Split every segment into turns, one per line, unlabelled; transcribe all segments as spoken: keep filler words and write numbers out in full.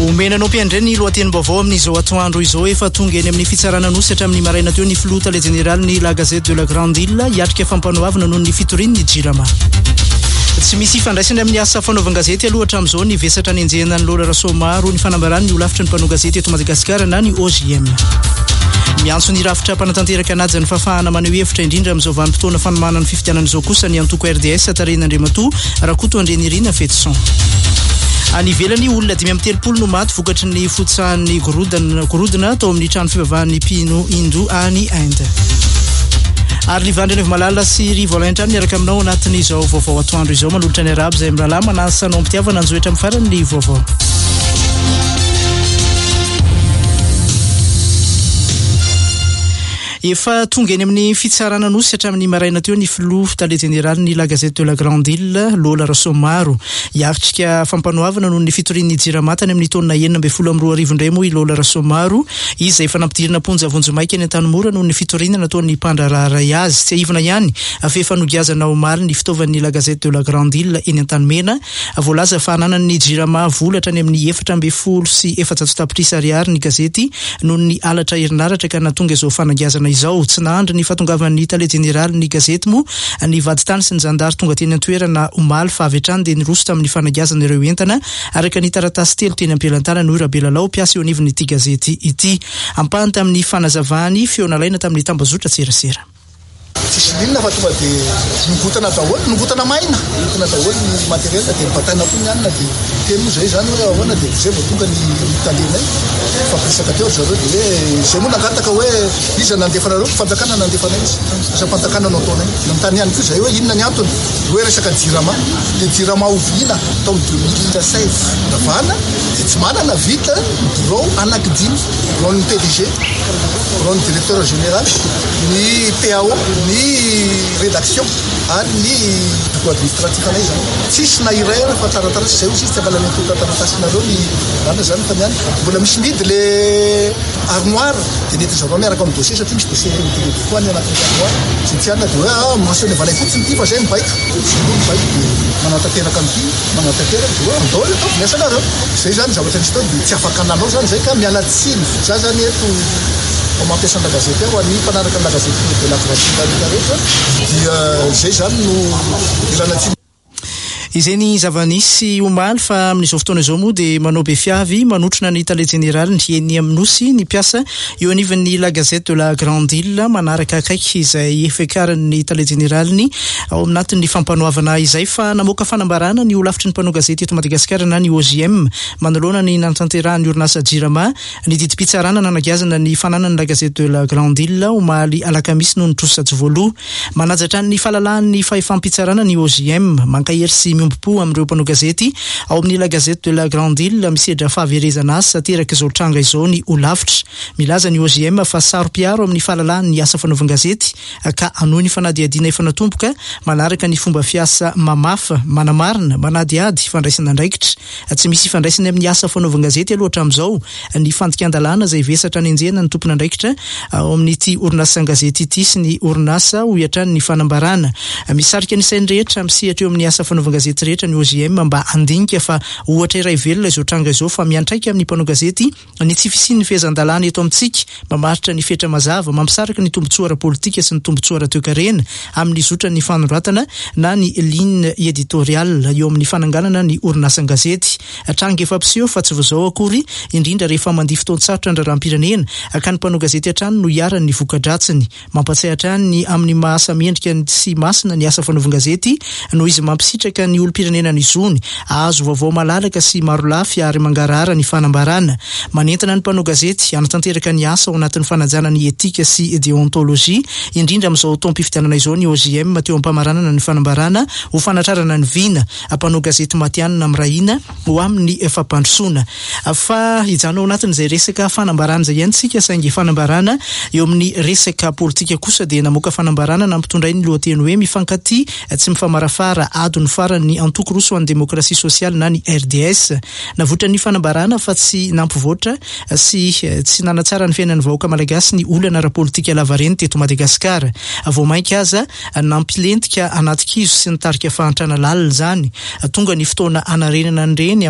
Omenanao mpiandreny lohatenim-baovao amin'izao atoandro izao efa tonga eny amin'ny fitsarana nosy hatramin'ny maraina teo ny filoha tale général-ny La Gazette de la Grande Île hiatrika fampanoavana noho ny fitorian'ny Jirama. Tsy misy ifandraisana amin'ny asa fanaovan-gazety aloha hatramin'izao ny vesatra ny enjehana ny Lola Rasomaro ny fanambarany ny olafitra ny mpanao gazety eto Madagasikara na ny O J M. Miantso ny rafitra mpanatanteraka anaja ny fafahana maneho hevitra indrindra amin'izao vanim-potoana fanomana ny fifidianan'izao kosa ny antoko R D S Tarenandriamatoa Rakoto Andrenirina Fetson. Any ivelany olona dimy amby telopolo no maty vokatry ny fotsahan'ny gorodona gorodona tao amin'ny trano fivavahan'ny mpino Hindu any Inde. Ary livandrena malala sy rivo alaintra miaraka aminao anatin'izao vaovao atoandro izao manolotra ny arabo izay mirahalahy manasa anao mpitiavana anjoetra amin'ny farany vaovao. Efa tonga eny amin'ny fitsarana nosy hatramin'ny maraina teo ny filoha tale général-ny La Gazette de la Grande Île Lola Rasomaro hiatrika fampanoavana noho ny fitorian'ny Jirama tany amin'ny taona enina amby folo amby roa arivo indray moa i Lola Rasomaro izay efa nampidirina ponja vonjomaika eny an-tanimora noho ny fitoriana nataon'ny mpandrararay azy tsy ahivana ihany afefanogiazana omaly ny fitaovan'ny La Gazette de la Grande Île eny an-tanimena voalaza fa hananan'ny Jirama volatra any amin'ny efatra amby folo sy efajato tapitrisa ariary ny gazety noho ny alatra herinaratra ka natonga izao fanagiazana izao tsy nahandry ny fahatongavan'ny tale général ny gazety mo ny vaditany sy ny zandary tonga teny an-toerana omaly fa avy hatrany dia niroso tamin'ny fanagiazana ireo entana araka ny taratasy telo teny am-pialantana no Rabelalao mpiasa eo anivon'ity gazety ity ampahany tamin'ny fanazavany feonalaina tamin'ny tambazotra tserasera.
Tsisy linna fa tonga dia nogotana daholo nogotana maina nogotana daholo ny materiel dia nibataina koa ny anina dia teny moa zay zany hoe ahoana dia zay vao tonga ny talenay fampiresaka teo zareo dia hoe zay moa nangataka hoe iza nandefanareo fanjakana nandefana izy asa fanjakana no ataonay nantany ihany koa zay hoe inona ny antony hoe resaka Jirama dia Jirama oviana tao deux mille seize navana dia tsy manana vita bureau anankidimy bureau ny P D G bureau ny directeur général ny P A O ny rédaction ary ny bureau administratif anay zany tsisy na iray fa taratarasy zay izy tsy abalany tonga taratasinareo ny rana zany fa niany mbola misy midy le armoire dia nety zareo miaraka amin'ny dossier satria misy dossier mididy koa ny anatin'ny armoire sy tiana dia hoe mentionné valay fotsiny ity fa zay mibaiko zay no mibaiko dia manatateraka amin'ity manatateraka dia hoe andolo atao miasa anareo zay zany zavatra nisy tao dia tsy afaka ananao zany zay ka miala tsiny za zany eto mampiasa ny La Gazette ho an'ny mpanaraka ny La Gazette de la Grande rehetra dia zay zany no ilana tsiny.
Izay ny zavanisy omaly fa amin'izao fotoana izao moa dia manao be fiavy manotrona ny tale général ny eny amin'nosy ny mpiasa eo anivon'ny La Gazette de la Grande Île manaraka akaiky izay efekaran'ny tale général-ny ao aminatin'ny fampanoavana izay fa namoaka fanambarana ny olafitry ny mpanao gazety eto Madagasikara na ny O J M manoloana ny nantanterahany orinasa Jirama ny didi-pitsarana nanagiazana ny fananany La Gazette de la Grande Île omaly alakamisy noho ny trosatsy voaloha manajatra ny fahalalan'ny fahefampitsarana ny O J M mankahery sy miombopo amin'ireo mpanao gazety ao amin'ny La Gazette de la Grande Île misedra fahaverezana azy sateraka izao tranga izao ny olavitra milaza ny O J M fa saro-piaro amin'ny fahalalan'ny asa fanaovan-gazety ka anohy ny fanadiadiana efa natomboka manaraka ny fomba fiasa mamafa manamarina manadiady fandraisana andraikitra tsy misy fandraisana amin'ny asa fanaovan-gazety aloha hatramin'izao ny fandikan-dalàna izay vesatra ny enjehana ny tompona andraikitra ao amin'ity orinasa gazety ity sy ny orinasa ho iatrany ny fanambarana misarika ny sainy rehetra misehatra eo amin'ny asa fanaovan-gazety rehetra ny O J M mba andinika fa ohatra iray velona izao tranga izao fa miantraika amin'ny mpanao gazety ny tsy fisian'ny fehezan-dalàna eto amintsika mamaritra ny fetra mazava mampisaraka ny tombotsoara politika sy ny tombotsoara toe-karena amin'ny zotra ny fanoratana na ny ligne éditoriale eo amin'ny fananganana ny orinasa gazety tranga efa piseho fa tsy vozao akory indrindra rehefa mandihy fotoan-tsarotra andraram-pirenena ka ny mpanao gazety hatrany no hiarany ny voka-dratsiny mampatsiahy hatrany amin'ny mahasa mendrika sy masina ny asa fanaovan-gazety noho izy mampisitraka ny olo-pirenena ny zony azo vaovao malalaka sy maro lafy ary mangarahara ny fanambarana manentana ny mpanao gazety anatanteraka ny asa ao anatin'ny fanajana ny etika sy déontologie indrindra amin'izao taom-pifidianana izao ny O J M teo am-pamaranana ny fanambarana ho fanatrarana ny vina mpanao gazety matianina amrahina ho amin'ny fampandrosoana fa hijanao anatin'izay resaka fanambarana zay ihany saingy fanambarana eo amin'ny resaka politika kosa dia namoaka fanambarana nampitondray ny lohateny hoe mifankaty tsy mifamarafara adony farany antoko roso any demokrasia sosialy na ny R D S navotra ny fanambarana fa tsy nampivoatra sy tsy nanatsara ny fiainan'ny vahoaka malagasy ny olana ara-politika lavareny teto Madagasikara vao mainka aza nampilentika anaty kizo sy nitarika fahantrana lalina zany tonga ny fotoana anarenana ny reny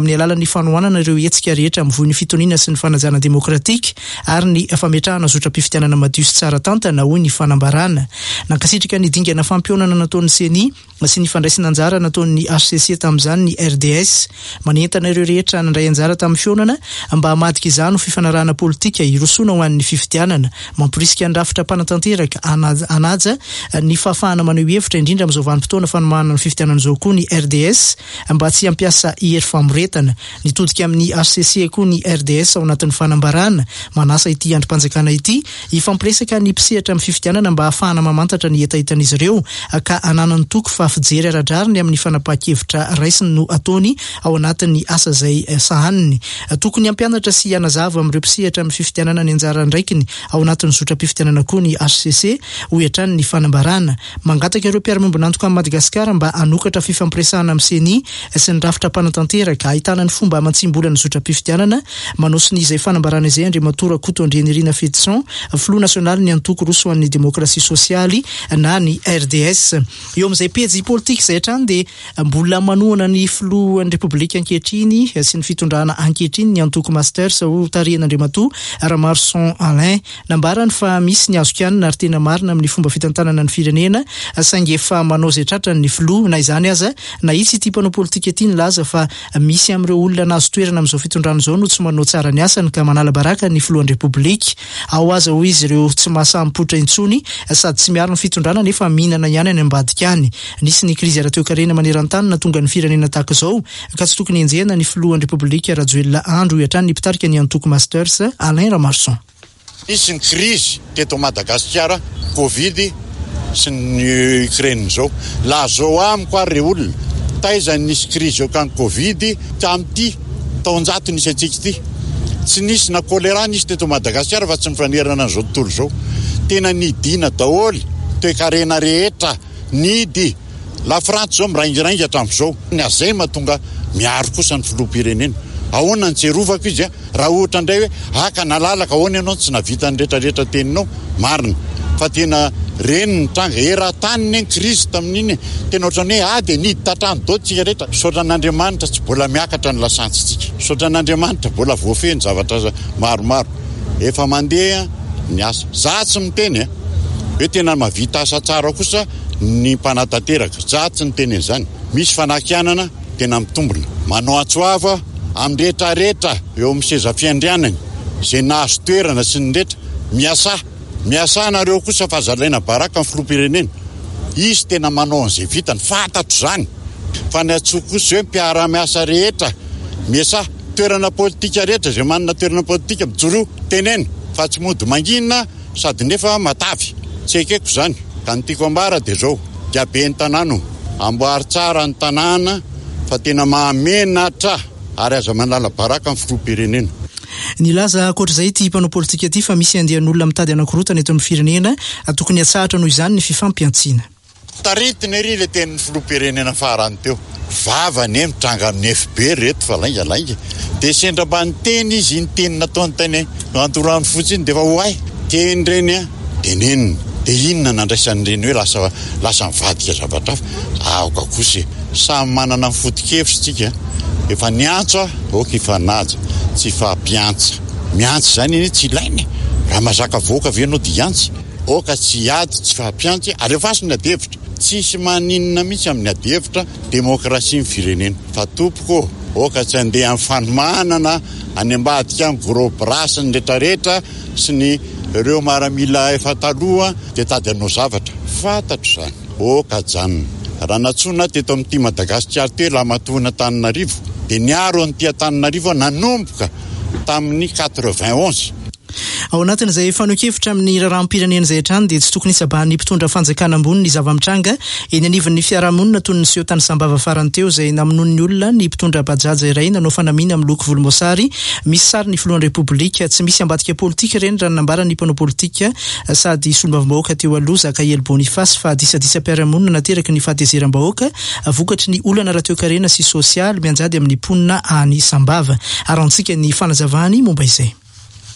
amin'ny alalan'ny fanohanana ireo hetsika rehetra amin'ny voin'ny fitoniana sy ny fanajana demokratika ary ny fametrahana zotram-pifitianana madio sy tsara tantana hoy ny fanambarana. Nankasitrika ny dingana fampionana nataon'ny C N I sy ny fandraisana anjara nataon'ny H C C tamin'izany ny R D S. Manentana ireo rehetra nandray anjara tamin'ny fionana mba hamadika izany ho fifanarahana politika hirosoana ho an'ny fifitianana, mampirisika ny rafitra panatanteraka anaja ny fahafahana maneho hevitra indrindra amin'izao vanim-potoana fanomanana ny fifitianana izao koa ny R D S mba tsy hampiasa hery famoretana. Nitodika amin'ny H C C koa ny R D S ao anatin'ny fanambarana manasa ity androm-panjakana ity ifampiresaka ny mpisehatra amin'ny fifitianana mba hahafahana mamantatra ny etahitan'izy ireo ka ananany toko fa fijery aradrariny amin'ny fanapahan-kevitra raisiny no ataony ao anatin'ny asa izay sahaniny. Tokony hampianatra sy hanazava amin'ireo mpisehatra amin'ny fifitianana ny anjara ndraikiny ao anatin'ny zotram-pifitianana koa ny H C C ho hiatrany ny fanambarana. Mangataka ireo mpiara-miombona nantoka amin'ny Madagasikara mba hanokatra fifampiresahana amin'ny C N I sy ny rafitra panatanteraka ahitana ny fomba amatsimbola ny zotram-pifitianana manosiny izay fanambarana izay Andriamatora Koto Andrianirina Fedson Flou National ny antoko roso an'ny demokrasia sosialy na ny R D S. Eo amin'izay pejy politika izay hatrany dia mbola manohana ny Flou ny Republika ankehitriny sy ny fitondrana ankehitriny ny antoko masters ho tarihan'Andriamatoa Ramarson Alain nambarany fa misy ny azokanina ary tena marina amin'ny fomba fitantanana ny firenena saingy efa manao izay tratrany ny Flou na izany aza na itsy ity mpanao politika ity ny laza fa misy amin'ireo olona nazo toerana amin'izao fitondrana izao no tsy manao tsara ny asany ka manala baraka ny Flou ny Republika. Ao aza ho izy ireo tsy mahasampotra intsony sady tsy miaro ny fitondrana nefa mihinana ihany any ambadika any. Nisy ny krizy ara-toe-karena maneran-tany natonga ny firenena tahaka izao ka tsy tokony enjehana ny Flou ny Republika Rajoelina Andro hiatrany ny mpitarika ny antoko masters Alain Ramarson.
Nisy ny krizy teto Madagasikara, Covid sy ny Ukraine zao. La zao amiko ary olona taiza nisy krizy ka ny Covid tamin'ity taonjato nisy antsika ity. Tsy nisy na kolera nisy teto Madagasikara fa tsy mifanerana an'izao tontolo zao. Tena nidina daholo toe-karena rehetra nidy. La France zao miraingirainga hatramin'izao. Ny azay mahatonga miaro kosa ny filoham-pirenena. Ahoana ny tserovako izy raha ohatra indray hoe haka nalalaka ahoana ianao tsy navita ny rehetrarehetra teninao marina fa tena reny ny tranga era-tany ny krizy tamin'iny tena ohatrany hoe ah dia nidy tatrano dao tsika rehetra. Saotra n'Andriamanitra tsy mbola miakatra ny lasantsitsika. Saotra n'Andriamanitra mbola voafeny zavatra maromaro. Efa mandeha ny asa. Za tsy miteny hoe tena mavita asa tsara kosa ny mpanatanteraka. Za tsy miteny izany. Misy fanakianana tena mitombona. Manao atsoava amin'ny rehetra rehetra eo amin'ny seza fiandrianany izay nahazo toerana sy ny rehetra miasa miasa nareo kosa fahazalaina baraka amin'ny filoham-pirenena. Izy tena manao an'izay vitany fantatro izany fa ny atsoko kosa hoe mpiara-miasa rehetra miasa toerana politika rehetra izay manana toerana politika mijoro tenena fa tsy mody manginina sady nefa matavy tsy ekeko izany ka ny tiako ambara dia zao diabe ny tanàna amboary tsara ny tanàna fa tena mahamenatra ary aza manala baraka amin'ny filoham-pirenena.
Nilaza akoatr'izay ity mpanao politika ity fa misy andehan'olona mitady anankirotana eto amin'ny firenena tokony hatsahatra noho izany ny fifampiantsiana.
Taritiny ery le tenin'ny filoham-pirenena farany teo. Vavany mitranga amin'ny F B reto fa laingalainga. Dia sendra mba niteny izy ny teny nataony tany antorano fotsiny dia fa hoay teny reny dia nenina. Dia inona nandraisany reny hoe lasa lasa mivadika zavatra hafa. Aoka kosa samy manana ny foto-kevitra tsika. Efa niantso oka efa naja tsy fampiantsa. Miantsa izany eny tsy ilainy. Raha mazaka voaka ve ianao dia antsy. Oka tsy ady tsy fampiantsy alefasy ny adevitra. Tsisy maninona mihitsy amin'ny adevitra demokrasia ny firenena. Fa tompoko oka tsy andeha amin'ny fanomanana any ambadika amin'ny gros bras ny rehetrarehetra sy ny ireo maramila efa taloha dia tady anao zavatra. Fantatro izany. Oka janona. Raha natsona teto amin'ity Madagasikara teo lamatoana Tananarivo dia niaro an'ity Antananarivo nanomboka tamin'ny quatre-vingt onze.
Ao anatin'izay fanohikevitra amin'ny raharaham-pirenena izay hatrany dia tsy tokony hisabahan'ny mpitondra fanjakana ambony ny zava-mitranga eny anivon'ny fiarahamonina toy ny seho tany sambava farany teo izay namonoany olona ny mpitondra bajaja iray nanao fanamiana amin'ny loko volomboasary misy sary ny filohan'ny Repoblika tsy misy ambadika politika ireny raha nambarany mpanao politika sady solombavam-bahoaka teo aloha Zakael Boniface fa disadisa-piarahamonina nateraky ny fahatezeram-bahoaka vokatry ny olana ara-toe-karena sy sosialy mianjady amin'ny mponina any Sambava. Arantsika ny fanazavany momba izay.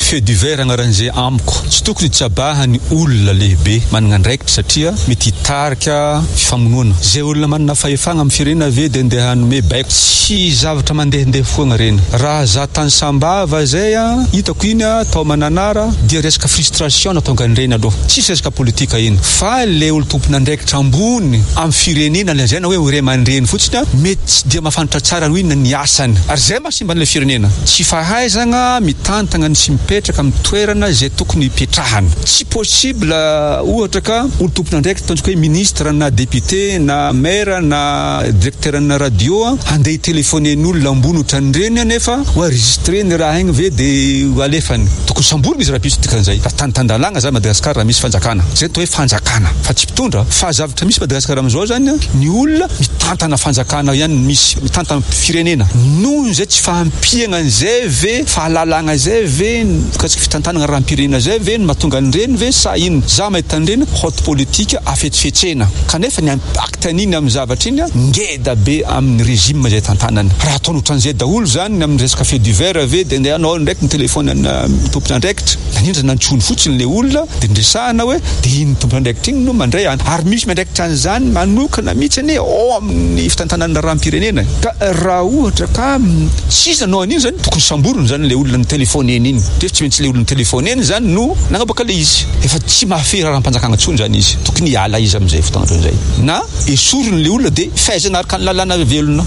fait divers agnaran'izay amiko tsy tokony tsabahany olona lehibe manana andraikitra satria mety hitarika fifamonoana zay olona manana fahefagna amin'ny firenena ve dia andeha hanome baiko tsy zavatra mandehandeha foana reny raha za tany sambava zay a hitako iny atao mananara dia resaka frustration natonga an'ireny aloha tsisy resaka politika iny fa le olo tompona andraikitra ambony amin'ny firenena la zay na hoe ray aman-dreny fotsiny mety tsy dia mahafantatra tsara ho inona ny asany ary zay mahasimba an'ilay firenena tsy fahaizana mitantana ny sy mipetraka amin'ny toerana zay tokony hipetrahana tsy possible ohatra ka olo tompona andraikitra ataontsika hoe ministre na député na maire na directeur na radio andeha telefonen'olona ambony ohatran'ireny nefa ho enregistré ny raha igny ve dia ho alefany tokony samborina izy raha pisy dikan'izay tantandalagna za Madagasikara raha misy fanjakana zay atao hoe fanjakana fa tsy mpitondra fa zavatra misy Madagasikara amin'izao zany ny olona mitantana fanjakana ihany misy mitantana firenena noho zay tsy fahampiana an'izay ve fahalalagna zay ve katsika fitantanana rahampirenena zay ve ny mahatonga an'ireny ve sa ino za mahita an'ireny hôte politika afetsifetsena kanefa ny impact an'iny amin'ny zavatra iny ngeda be amin'ny régime zay tantanana raha ataony ohatran'izay daholo zany amin'ny resaka fait divers ve dia andeha anao ndraiky ny telefony tompona andraikitra nanindra nantsony fotsiny le olona dia ndresahana hoe dia iny tompona andraikitra iny no mandray any ary misy mandraikitra an'izany manokana mihitsy ane ao amin'ny fitantanana rahampirenena ka raha ohatra ka tsisy anao an'iny zany tokony samborona zany le olona ny telefoneny iny dia tsy maintsy le olona ny telefoneny zany no nagnaboaka le izy efa tsy mahafehy rahampanjakagna tsony zany izy tokony hiala izy amin'izay fotoana toy izay na esorony le olona dia fahaizana araka ny lalàna velona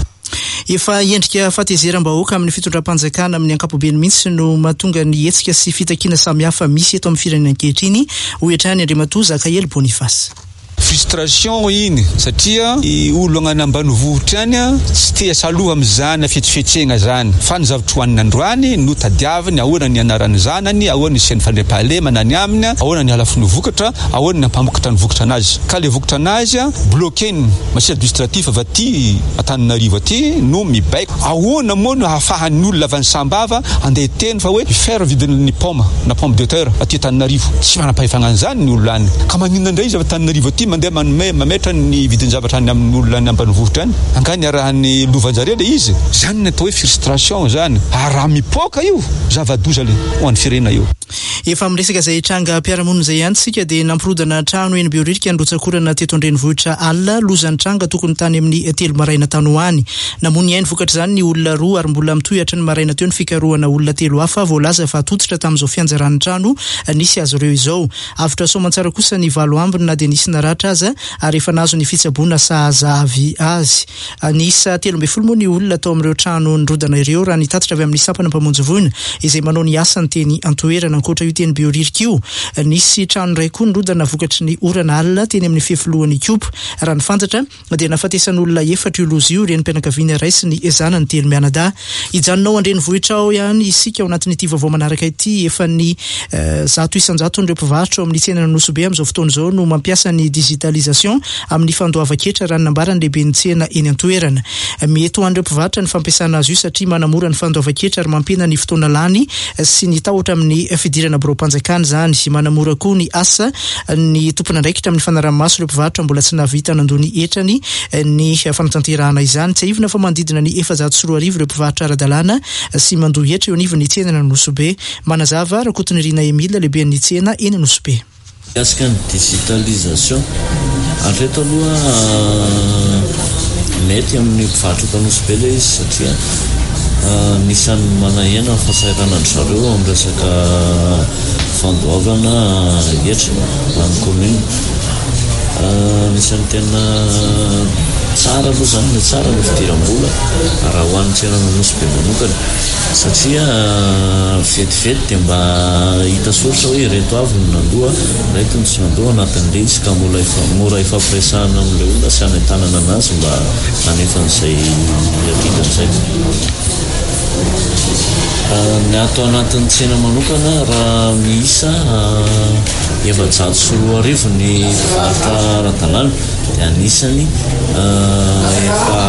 efa endrika fahatezeram-bahoaka amin'ny fitondram-panjakana amin'ny ankapobeny mihitsy no mahatonga ny hetsika sy fitakiana samihafa misy eto amin'ny firenena ankehitriny hoetrany Andriamatoa Zakaely Boniface.
Frustration iny satria olo agnana ambanivohitra any tsy tia saloha amin'izany afetsifetsegna zany fa ny zavatra hoanina androany no tadiaviny ahoana ny anarany zanany ahoana ny seny fandriam-pahalemana ny aminy ahoana ny halafiny vokatra ahoana ny ampamokatra ny vokatra anazy ka le vokatra anazy bloqueny machine administratif avy aty Antananarivo aty no mibaiko ahoana moa no hahafahan'ny olona avy any sambava andeha teny fa hoe faire vidin'ny poma na pomme de terre aty Antananarivo tsy manam-pahefagna an'izany ny olona any ka maninona indray izy avy Antananarivo aty mandeha manome mametra ny vidin'ny zavatra any amin'ny olona any ambanivohitra any angany arahany lovanjareo le izy zany natao hoe frustration zany araha mipoka io zava-doza le ho an'ny firenena io
efa miresaka zay tranga mpiaramonina zay ihany tsika dia nampirodana trano eny Beorika androtsakorana teto an-drenivohitra alina lozan'ny tranga tokony tany amin'ny telo maraina tany ho any namony hainy vokatra zany ny olona roa ary mbola mitohatra ny maraina teo ny fikarohana olona telo hafa voalaza fa totsitra tamin'izao fianjaran'ny trano nisy azy ireo izao avitra somantsara kosa ny valo ambiny na dia nisy naratra aza ary efa nazo ny fitsaboana sahazavy azy nisa telo amby folo moa ny olona atao amin'ireo trano nirodana ireo raha nitatitra avy amin'ny sampana mpamonjy voina izay manao ny asany teny antoerana ankoatra io teny Beorika io nisy trano iray koa nirodana vokatry ny orana alina teny amin'ny fifilohan'ny Kiopo raha ny fantatra dia nafatesan'olona efatra io loza io reny mpianakaviana iray sy ny zanany telo mianadahy ijanonao an-drenivohitra ao ihany isika ao anatin'ity vaovao manaraka ity efa ny zato isanjato n'ireo mpivarotra ao amin'ny tsena Nosy Be amin'izao fotoana izao no mampiasa ny digitalisation amin'ny fandoava-ketra raha nambarany lehibe ny tsena eny an-toerana mety ho an'ireo mpivarotra ny fampiasana azy io satria manamora ny fandoava-ketra ary mampihena ny fotoana lany sy ny tahotra amin'ny fidirana biro-panjakana zany manamora koa ny asa ny tompona andraikitra amin'ny fanaraha-maso ireo mpivarotra mbola tsy nahavita nandony etrany ny fanatanterahana izany tsy aivina fa manodidina ny efajato sy roa arivo ireo mpivarotra ara-dalàna sy mandoa hetra eo anivon'ny tsena Nosy Be manazava rakotony Rina Emile lehibe ny tsena eny Nosy Be.
Asika ny digitalisation atreto aloha mety amin'ny mpivarotra eto Nosy Be le izy satria nisan'ny manahena fahasahiranany zareo amin'ny resaka fandoavana hetra amin'ny commune nisan'ny tena tsara aloha zany le tsara no fidiram-bola raha ho an'ny tsena Nosy Be manokana satria vetivety dia mba hita soratra hoe reto avy no nandoa reto ny tsy nandoa anatin'le izy ka mora mora ifampiresahana amin'ilay olona sy hanentanana anazy mba hanefan'izay atingan'izay ny ato anatin'ny tsena manokana raha miisa efajato sy roa arivo ny mpivarotra ara-dalàna dia anisany efa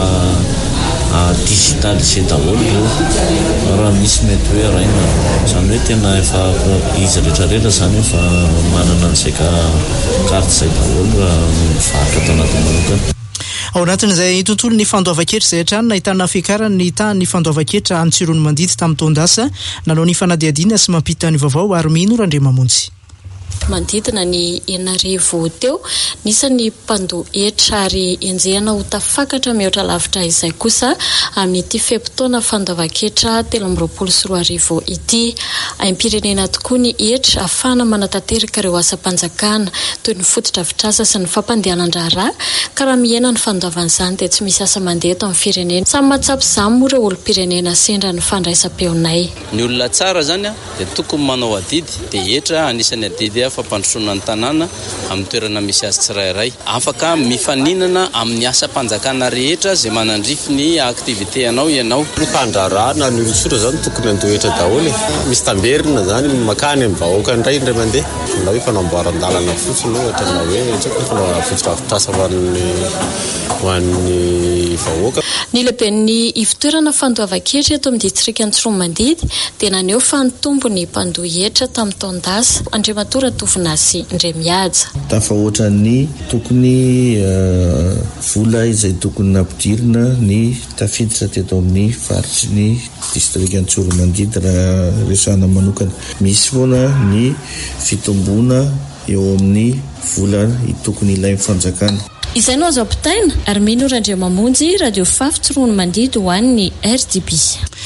digitalisé daholo io raha misy mety hoe raina zany hoe tena efa izy rehetrarehetra zany efa manana an'izay ka carte zay daholo raha mivarotra ato anatin'ny manokana
Ao anatin'izay tontolo ny fandoava-ketra izay hatrany nahitana fiakarana ny tany fandoava-ketra Antsirony Mandidy tamin'ny Tondasa nanao ny fanadihadiana sy mampita ny vaovao ary mino Randriamamonjy.
Manodidina ny enarivo teo nisany mpandohetra ary enjehana ho tafakatra mihoatra lavitra izay kosa amin'ity fepitaona fandoava-ketra telo amby roapolo sy roa arivo ity. Aim-pirenena tokoa ny hetra ahafahana manatanteraka ireo asa-panjakana toy ny fototra-vitrasa sy ny fampandehanan-draharaha ka raha mihena ny fandoavan'izany dia tsy misy asa mandeha eto amin'ny firenena. Samy mahatsapy izany moa ireo olom-pirenena sendra ny fandraisam-peonay.
Ny olona tsara zany a dia tokony manao adidy dia hetra anisany adidy fampandrosoana ny tanàna amin'ny toerana misy azy tsirairay. Afaka mifaninana amin'ny asa-panjakana rehetra izay manandrify ny aktivite anao ianao.
Ny fandrarana ny olon-tsotra zany tokony andohetra daholo. Misy tamberina zany makany amin'ny vahoaka indray indray mandeha. Na hoe fanamboaran-dalana fotsiny ohatra na hoe tsaka fanao fototra-vitrasa ho an'ny ho an'ny vahoaka.
Ny lehiben'ny ivitoerana fandoava-ketra eto amin'ny distrika Antsirony Mandidy dia naneho fa ny tombony mpandohetra tamin'ny Tondasa. Andriamatora Tovinasy Ndremiaja.
Tafa ohatran'ny tokony uh, vola izay tokony nampidirina ny tafiditra teto amin'ny faritry ny distrika Antsirony Mandidy raha resahana manokana. Misy foana ny fitombona eo amin'ny vola tokony ilay fanjakana.
Izay no azo ampitaina ary mino Randriamamonjy Radio Fafy Tsirony Mandidy ho an'ny R D B.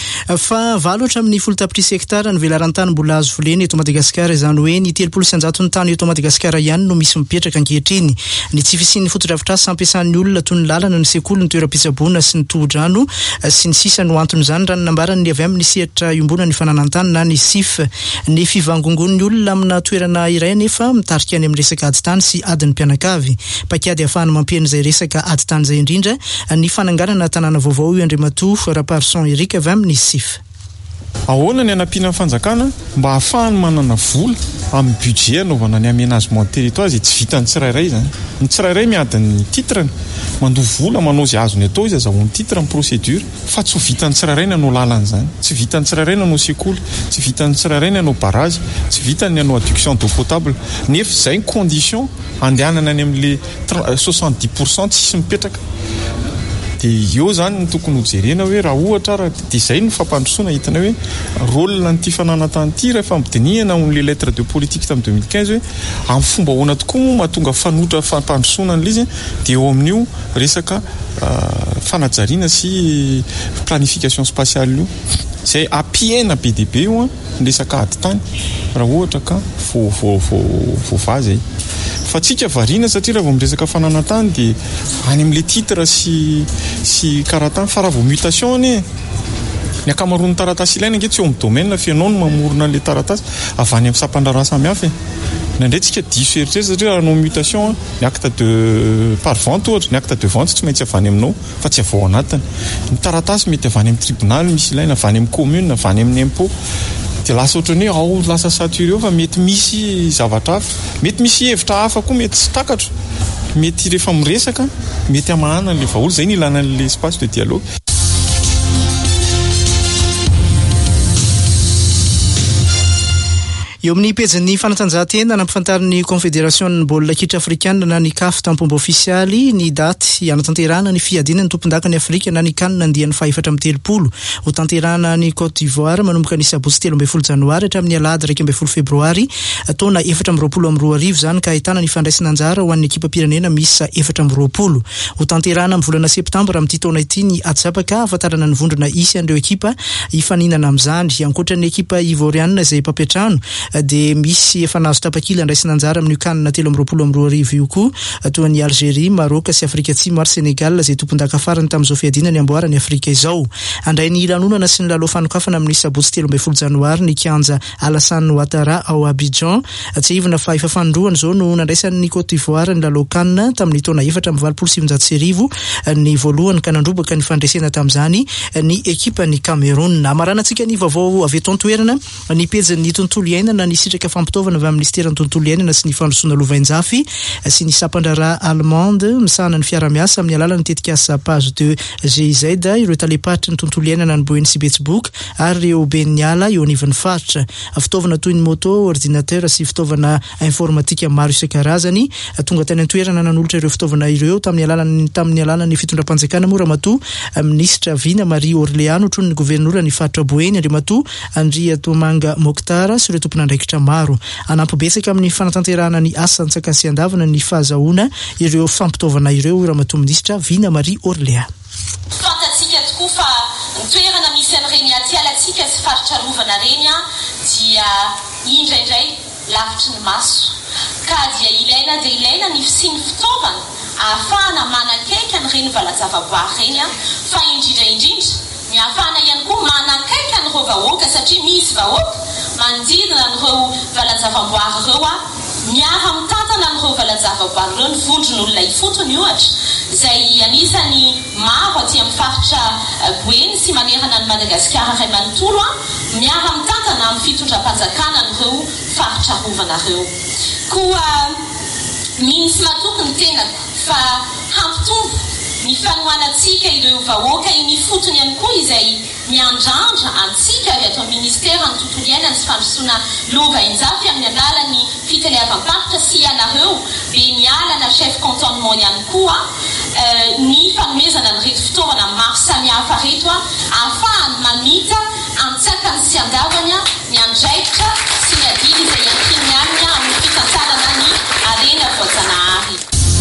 Fa valo hatramin'ny folo tapitrisa hektara ny velaran-tany mbola azo voleny eto Madagasikara izany hoe ny telopolo isanjato ny tany eto Madagasikara ihany no misy mipetraka ankehitriny. Ny tsy fisian'ny fototra-vitrasa ampiasan'ny olona toy ny lalana, ny sekoly, ny toeram-pitsaboana sy ny tohodrano sy ny sisa no antony izany raha nambarany avy amin'ny sehatra iombona ny fananan-tany na ny S I F. Ny fivangongon'ny olona amina toerana iray nefa mitarika any amin'ny resaka adi-tany sy adiny mpianakavy. Pakiady afahana mampiany izay resaka adi-tany izay indrindra ny fananganana tanàna vaovao io Andriamatoa Raparson Erika avy amin'ny S I F.
Ahoana ny anampiana fanjakana mba ahafahany manana vola amin'ny budget anaovana ny aménagement territoire izay tsy vitan'ny tsirairay zany. Ny tsirairay miady ny titrany, mandoa vola manao izay azony atao izy azahoany titre ny procédure, fa tsy vitan'ny tsirairay ny hanao lalana zany, tsy vitan'ny tsirairay ny hanao sekoly, tsy vitan'ny tsirairay ny hanao barrage, tsy vitan'ny hanao adduction d'eau potable. Nefa izay ny condition andehanana any amin'le soixante-dix pour cent tsisy mipetraka. Dia eo zany ny tokony hojerena hoe raha ohatra raha dia izay ny fampandrosoana hitana hoe rôle n'ity fananantany ity rehefa midinihana amin'ny lettre de politique tamin'ny deux mille quinze hoe amin'ny fomba ahoana tokoa moa mahatonga fanotra fampandrosoana an'ilay dia eo amin'io resaka uh, fanajariana sy planification spatiale io izay ampiaina be dia be io ny resaka adi-tany raha ohatra ka fo fo fo fo vaza fa tsika variana satria raha vao miresaka fananantany dia any amin'le titre sy sy karatany fa raha vao mutation ny ny akamaroan'ny taratasy ilaina ange tsy eo amin'ny domaine fianao no mamorona an'le taratasy avy any amin'ny sampandraraha samihafa nandray tsika diso eritreritra satria raha anao mutation ny acte de par vente ohatra ny acte de vente tsy maintsy avy any aminao fa tsy avao anatiny ny taratasy mety avy any amin'ny tribunal misy ilaina avy any amin'ny commune avy any amin'ny impôt dia lasa ohatrany hoe ao lasa saturé eo fa mety misy zavatra hafa, mety misy hevitra hafa koa mety tsy takatra, mety rehefa miresaka mety amahana an'ilay vaholy, izay ny ilana an'ilay espace de dialogue.
Eo amin'ny pejin'ny fanatanjahantena nampifantarin'ny Confédération Baolina Kitra Afrikana na ny C A F tampomba ofisialy ny daty hanatanterahana ny fiadiana ny tompon-dakany Afrika na ny CAN andian'ny fahaefatra amby telopolo ho tanterahana ny Côte d'Ivoire manomboka ny sabotsy telo ambin'ny folo janoary hatramin'ny alahady iraika ambin'ny folo febroary taona efatra amby roapolo amby roa arivo zany ka ahitana ny fandraisana anjara ho an'ny ekipa pirenena miisa efatra amby roapolo ho tanterahana amin'ny volana septambra amin'ity taona ity ny atsapaka ahafantarana ny vondrona isy an'ireo ekipa hifaninana amin'izany ankoatran'ny ekipa ivorianina izay mpampiatrano dia misy efa nahazo tapakila andraisana anjara amin'ny CAN telo amby roapolo amby roa arivo io koa toa ny Algérie, Maroc sy Afrika Atsimo ary Sénégal izay tompon-daka farany tamin'izao fiadiana ny amboarany Afrika izao. Andray ny lanonana sy ny lalao fanokafana amin'ny sabotsy telo ambin'ny folo janoary ny kianja Alassane Ouattara ao Abidjan. Tsy ivona fa efa fanondroana izao no nandraisan'ny Côte d'Ivoire ny lalao CAN tamin'ny taona efatra amby valopolo sy sivinjato sy arivo ny voalohany ka nandrobaka ny fandresena tamin'izany ny ekipa ny Cameroun. Amaranantsika ny vaovao avy eto an-toerana ny pejin'ny tontolo iainana na ny sitraka fampitaovana avy amin'ny ministeran'ny tontolo iainana sy ny fandrosoana lovainjafy sy ny sapandrara allemande misahana ny fiara-miasa amin'ny alalany tetika asa page de G I Z ireo taleparitra ny tontolo iainana ny boeny sy betsbook ary ireo beniala eo anivon'ny faritra fitaovana toy ny moto, ordinateur sy fitaovana informatika maro isan-karazany tonga tany an-toerana nanolotra ireo fitaovana ireo tamin'ny alalany tamin'ny alalany fitondram-panjakana mora matoa ministra Vina Marie Orleano trony ny governorra ny faritra Boeny Andriamatoa Andria Tomanga Moktara sy ireo tompon'andraikitra maro anampibetsaka amin'ny fanatanterahana ny asa ntsakasy andavana ny fahazahoana ireo fampitaovana ireo Ramatoa ministra Vina Marie Orleano.
Fantatsika tokoa fa ny toerana misy an'ireny atialatsika sy faritra rovana reny dia indraindray lavitry ny maso ka dia ilaina dia ilaina ny sy ny fitaovana ahafahana manakaiky an'ireny valazavaboary reny fa indrindra indrindra ny ahafahana ihany koa manakaiky an'ireo vahoaka satria misy vahoaka manodidina an'ireo valazavaboary ireo miara mitantana an'ireo valazavaboary ireo ny vondron'olona ifotony ohatra izay anisany maro aty amin'ny faritra Boeny sy manerana ny Madagasikara iray manontolo miara mitantana amin'ny fitondram-panjakana an'ireo faritra rovana ireo koa minisy matokony tenako fa hampitombo ny fanohanantsika ireo vahoaka ny fotony ihany koa izay miandrandra antsika avy ato amin'ny ministera ny tontolo iainana sy fandrosoana lovainjafy amin'ny alalan'ny fiteleavam-paritra sy ianareo beniala na chef cantonnement ihany koa ny fanomezana ny reto fitaovana maro samihafa reto ahafahany mamita antsakany sy andavany ny andraikitra sy ny adiny izay ankininy aminy amin'ny fitantsarana ny arena voajanahary.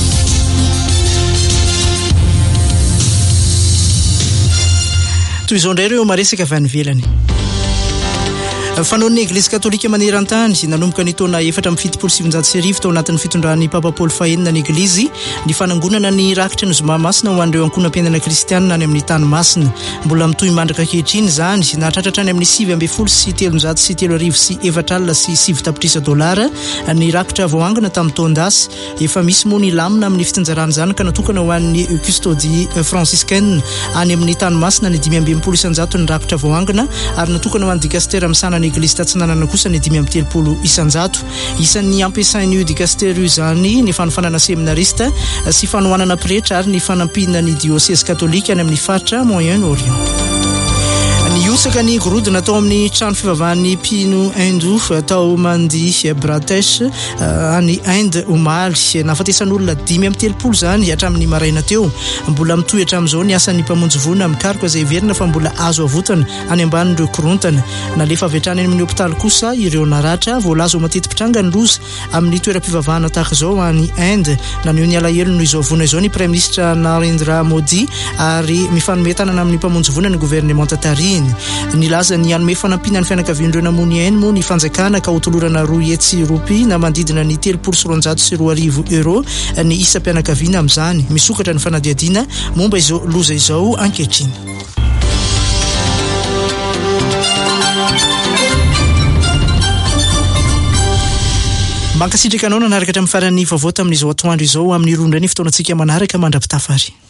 Toy izao indray ireo maresaka avy any ivelany. Fanaon'ny Eglise Katolika maneran-tany nanomboka ny taona efatra amby fitopolo sy sivinjato sy arivo tao anatin'ny fitondran'ny Papa Paul fahaenina ny Eglizy ny fanangonana ny rakitra ny zoma masina ho an'ireo ankonam-piainana kristianina any amin'ny tany masina mbola mitohy mandraka ankehitriny izany nahatratratra any amin'ny sivy amby folo sy telonjato sy telo arivo sy efatra alina sy sivy tapitrisa dolara ny rakitra voangana tamin'ny taondasy efa misy moa ny lamina amin'ny fitinjarana izany ka natokana ho an'ny custodie franciscaine any amin'ny tany masina ny dimy amby enimpolo isanjato ny rakitra voangana ary natokana ho an'ny dikastera misana ny Eglise tatsinanana kosa ny dimy amby telopolo isanjato isan'ny ampiasain'io dikastera io izany ny fanofanana seminarista sy fanohanana pretra ary ny fanampina ny diocèse katolika any amin'ny faritra Moyen-Orient. Niosaka ny gorodona tao amin'ny trano fivavahan'ny mpino Indo tao mandihy Bradesh any Inde omaly nahafatesan'olona dimy amby telopolo zany hatramin'ny maraina teo mbola mitohy hatramin'izao ny asan'ny mpamonjy vonina mikariko izay verina fa mbola azo avotana any ambanin'ireo korontana nalefa avy hatrany amin'ny hopitaly kosa ireo naratra voalazo matetipitranga ny loza amin'ny toeram-pivavahana tahaka izao any Inde naneho ny alahelo noho izao vona izao ny Prime Ministre Narendra Modi ary mifanometanana amin'ny mpamonjy vonina ny gouvernement Tatary nilaza ny anome fanampina ny fianakavian'ireo namony ainy moa ny fanjakana ka hotolorana roa hetsy ropi na mandidina ny telopolo sy roanjato sy roa arivo euro ny isam-pianakaviana amin'izany misokatra ny fanadiadiana momba izao loza izao ankehitriny. Mankasitraka anao nanaraka hatramin'ny faran'ny vaovao tamin'izao atoandro izao amin'ny rondra ny fotoanantsika manaraka mandrapitafary.